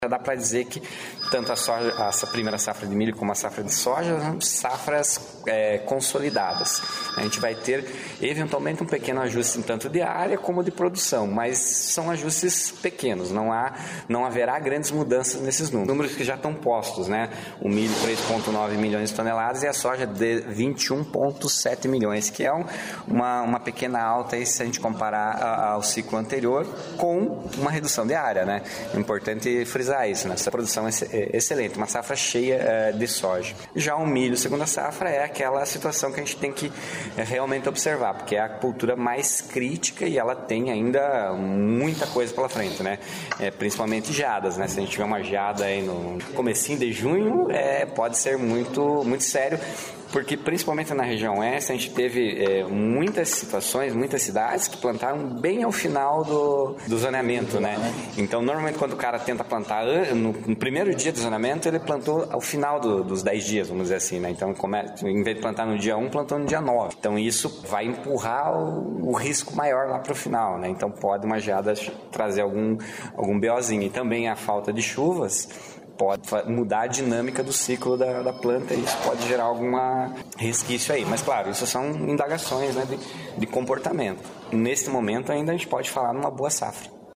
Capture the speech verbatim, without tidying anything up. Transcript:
Já dá para dizer que tanto a, soja, a primeira safra de milho como a safra de soja são safras é, consolidadas. A gente vai ter eventualmente um pequeno ajuste tanto de área como de produção, mas são ajustes pequenos, não, há, não haverá grandes mudanças nesses números. Números que já estão postos, né? O milho três vírgula nove milhões de toneladas e a soja de vinte e um vírgula sete milhões, que é um, uma, uma pequena alta aí, se a gente comparar a, ao ciclo anterior com uma redução de área, né? É importante frisar isso, né? Essa produção é excelente, uma safra cheia é, de soja. Já o milho, segunda safra, é aquela situação que a gente tem que é, realmente observar, porque é a cultura mais crítica e ela tem ainda muita coisa pela frente, né? É, principalmente geadas, né? Se a gente tiver uma geada aí no comecinho de junho, é, pode ser muito, muito sério, porque principalmente na região oeste a gente teve é, muitas situações, muitas cidades que plantaram bem ao final do, do zoneamento, né? Então, normalmente quando o cara tenta plantar no, no primeiro dia do zoneamento, ele plantou ao final do, dos dez dias, vamos dizer assim, né? Então, come, em vez de plantar no dia um, plantou no dia nove. Então, isso vai empurrar o, o risco maior lá para o final, né? Então, pode uma geada trazer algum, algum BOzinho. E também a falta de chuvas pode mudar a dinâmica do ciclo da, da planta e isso pode gerar alguma resquício aí. Mas, claro, isso são indagações, né, de, de comportamento. Nesse momento, ainda a gente pode falar numa boa safra.